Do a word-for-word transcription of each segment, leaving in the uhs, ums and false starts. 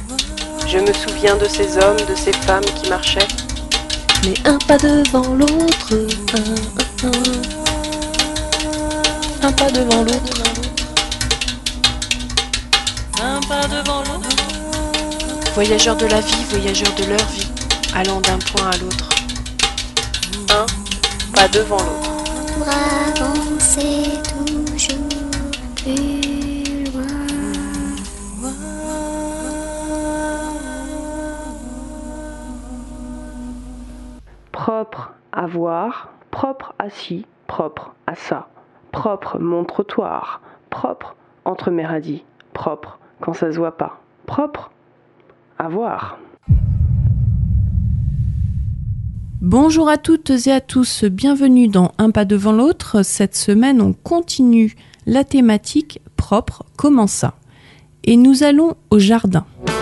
Je me souviens de ces hommes, de ces femmes qui marchaient. Mais un pas devant l'autre, un, un, un, un pas devant l'autre, un pas devant l'autre. Voyageurs de la vie, voyageurs de leur vie, allant d'un point à l'autre. Un pas devant l'autre. Pour avancer toujours plus loin. Propre à voir, propre à ci, propre à ça. Propre mon trottoir, propre entre mes radis, propre quand ça se voit pas. Propre à voir. Bonjour à toutes et à tous, bienvenue dans Un pas devant l'autre. Cette semaine, on continue la thématique propre, comment ça ? Et nous allons au jardin.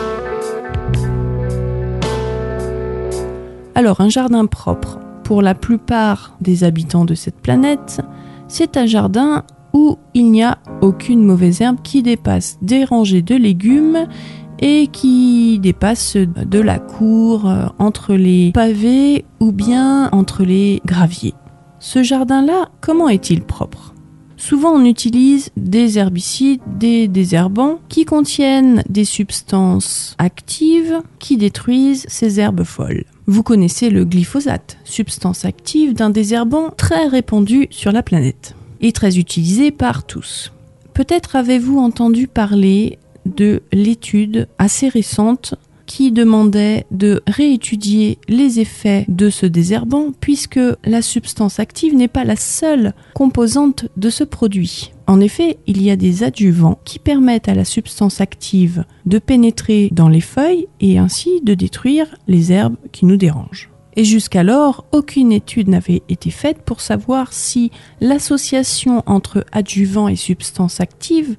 Alors, un jardin propre, pour la plupart des habitants de cette planète, c'est un jardin où il n'y a aucune mauvaise herbe qui dépasse des rangées de légumes et qui dépasse de la cour entre les pavés ou bien entre les graviers. Ce jardin-là, comment est-il propre ? Souvent, on utilise des herbicides, des désherbants qui contiennent des substances actives qui détruisent ces herbes folles. Vous connaissez le glyphosate, substance active d'un désherbant très répandu sur la planète et très utilisé par tous. Peut-être avez-vous entendu parler de l'étude assez récente qui demandait de réétudier les effets de ce désherbant puisque la substance active n'est pas la seule composante de ce produit. En effet, il y a des adjuvants qui permettent à la substance active de pénétrer dans les feuilles et ainsi de détruire les herbes qui nous dérangent. Et jusqu'alors, aucune étude n'avait été faite pour savoir si l'association entre adjuvants et substances actives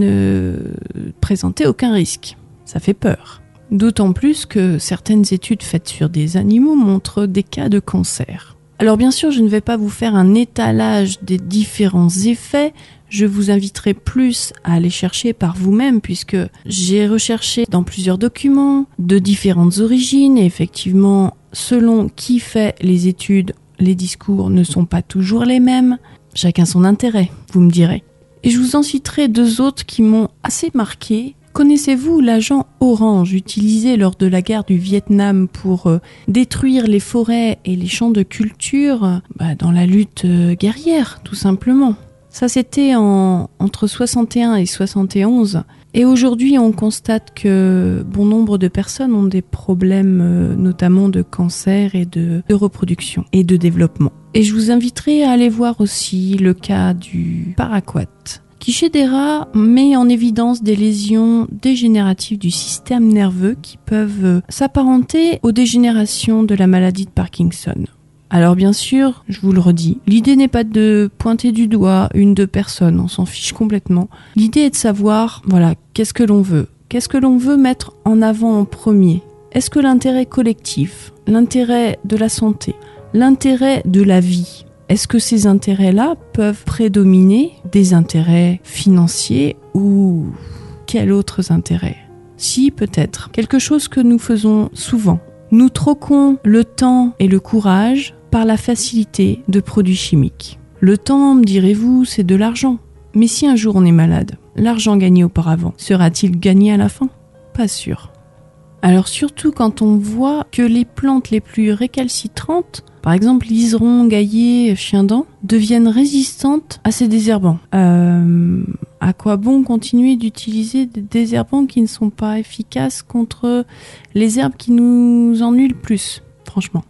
ne présentait aucun risque. Ça fait peur. D'autant plus que certaines études faites sur des animaux montrent des cas de cancer. Alors bien sûr, je ne vais pas vous faire un étalage des différents effets, je vous inviterai plus à aller chercher par vous-même puisque j'ai recherché dans plusieurs documents de différentes origines et effectivement, selon qui fait les études, les discours ne sont pas toujours les mêmes. Chacun son intérêt, vous me direz. Et je vous en citerai deux autres qui m'ont assez marqué. Connaissez-vous l'agent orange utilisé lors de la guerre du Vietnam pour euh, détruire les forêts et les champs de culture euh, bah, dans la lutte euh, guerrière, tout simplement. Ça, c'était en, entre soixante et un et soixante et onze. Et aujourd'hui, on constate que bon nombre de personnes ont des problèmes, euh, notamment de cancer et de, de reproduction et de développement. Et je vous inviterai à aller voir aussi le cas du paraquat, qui chez des rats met en évidence des lésions dégénératives du système nerveux qui peuvent s'apparenter aux dégénérations de la maladie de Parkinson. Alors bien sûr, je vous le redis, l'idée n'est pas de pointer du doigt une deux personnes, on s'en fiche complètement. L'idée est de savoir, voilà, qu'est-ce que l'on veut ? Qu'est-ce que l'on veut mettre en avant en premier ? Est-ce que l'intérêt collectif, l'intérêt de la santé, l'intérêt de la vie, est-ce que ces intérêts-là peuvent prédominer des intérêts financiers ou quels autres intérêts ? Si, peut-être. Quelque chose que nous faisons souvent. Nous troquons le temps et le courage par la facilité de produits chimiques. Le temps, me direz-vous, c'est de l'argent. Mais si un jour on est malade, l'argent gagné auparavant, sera-t-il gagné à la fin ? Pas sûr. Alors surtout quand on voit que les plantes les plus récalcitrantes, par exemple liseron, gaillet, chien-dent, deviennent résistantes à ces désherbants. Euh, à quoi bon continuer d'utiliser des désherbants qui ne sont pas efficaces contre les herbes qui nous ennuient le plus, franchement.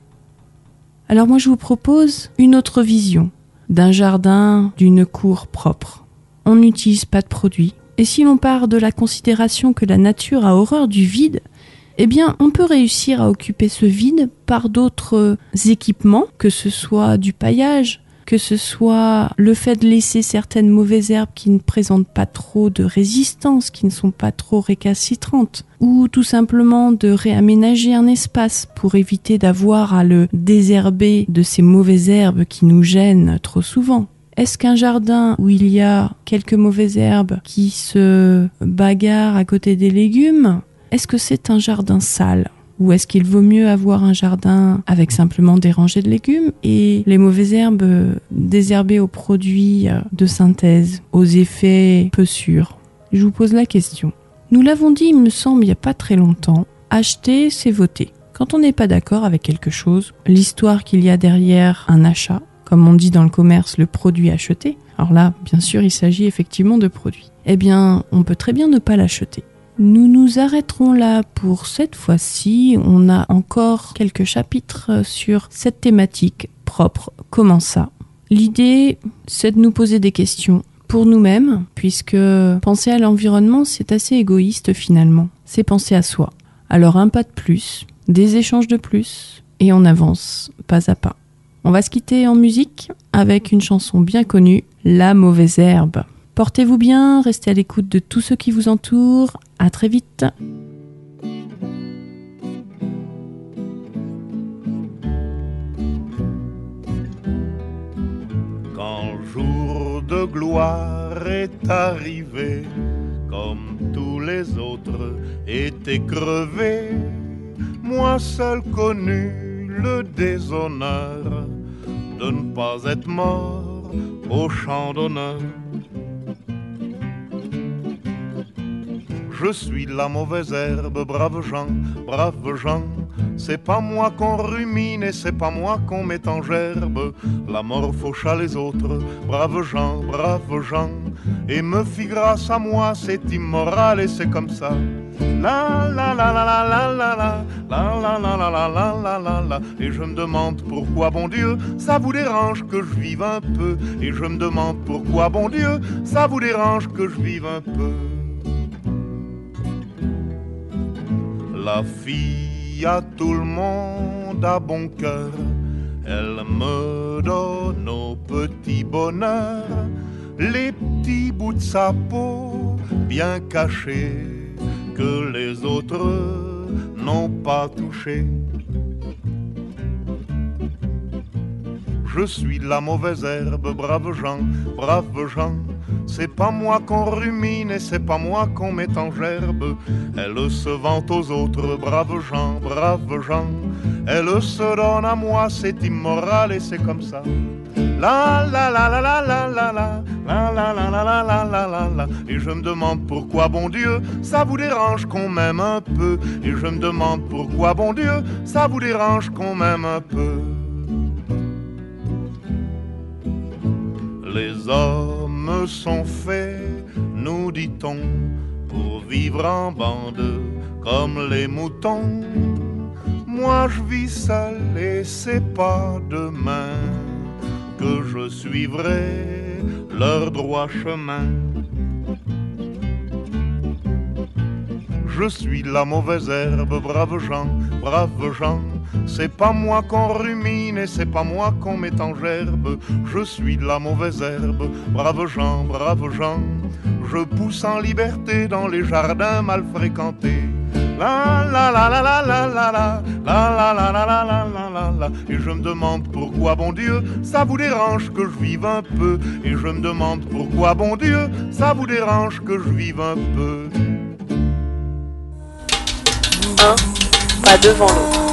Alors moi je vous propose une autre vision d'un jardin, d'une cour propre. On n'utilise pas de produits. Et si l'on part de la considération que la nature a horreur du vide, eh bien, on peut réussir à occuper ce vide par d'autres équipements, que ce soit du paillage, que ce soit le fait de laisser certaines mauvaises herbes qui ne présentent pas trop de résistance, qui ne sont pas trop récalcitrantes, ou tout simplement de réaménager un espace pour éviter d'avoir à le désherber de ces mauvaises herbes qui nous gênent trop souvent. Est-ce qu'un jardin où il y a quelques mauvaises herbes qui se bagarrent à côté des légumes, Est-ce que c'est un jardin sale ? Ou est-ce qu'il vaut mieux avoir un jardin avec simplement des rangées de légumes et les mauvaises herbes désherbées aux produits de synthèse, aux effets peu sûrs ? Je vous pose la question. Nous l'avons dit, il me semble, il n'y a pas très longtemps, acheter, c'est voter. Quand on n'est pas d'accord avec quelque chose, l'histoire qu'il y a derrière un achat, comme on dit dans le commerce, le produit acheté, alors là, bien sûr, il s'agit effectivement de produits, eh bien, on peut très bien ne pas l'acheter. Nous nous arrêterons là pour cette fois-ci. On a encore quelques chapitres sur cette thématique propre. Comment ça ? L'idée, c'est de nous poser des questions pour nous-mêmes, puisque penser à l'environnement, c'est assez égoïste finalement. C'est penser à soi. Alors un pas de plus, des échanges de plus, et on avance pas à pas. On va se quitter en musique avec une chanson bien connue, La mauvaise herbe. Portez-vous bien, restez à l'écoute de tous ceux qui vous entourent. À très vite. Quand jour de gloire est arrivé, comme tous les autres étaient crevés, moi seul connus le déshonneur de ne pas être mort au champ d'honneur. Je suis la mauvaise herbe, braves gens, braves gens. C'est pas moi qu'on rumine et c'est pas moi qu'on met en gerbe. La mort faucha les autres, braves gens, braves gens. Et me fit grâce à moi, c'est immoral et c'est comme ça. La la la la la la la la la la la la la la la la la. Et je me demande pourquoi, bon Dieu, ça vous dérange que je vive un peu. Et je me demande pourquoi, bon Dieu, ça vous dérange que je vive un peu. La fille à tout le monde a bon cœur, elle me donne au petit bonheur les petits bouts de sa peau bien cachés que les autres n'ont pas touchés. Je suis la mauvaise herbe, braves gens, braves gens. C'est pas moi qu'on rumine et c'est pas moi qu'on met en gerbe. Elle se vante aux autres, braves gens, braves gens. Elle se donne à moi, c'est immoral et c'est comme ça. La la la la la la la la la la la la la la la la la. Et je me demande pourquoi, bon Dieu, ça vous dérange qu'on m'aime un peu. Et je me demande pourquoi, bon Dieu, ça vous dérange qu'on m'aime un peu. Les hommes sont faits, nous dit-on, pour vivre en bande comme les moutons. Moi je vis seul et c'est pas demain que je suivrai leur droit chemin. Je suis la mauvaise herbe, braves gens, braves gens. C'est pas moi qu'on rumine et c'est pas moi qu'on met en gerbe. Je suis la mauvaise herbe, braves gens, braves gens. Je pousse en liberté dans les jardins mal fréquentés. La la la la la la la la la la la la la la la la. Et je me demande pourquoi, bon Dieu, ça vous dérange que je vive un peu. Et je me demande pourquoi, bon Dieu, ça vous dérange que je vive un peu. Un pas devant l'autre.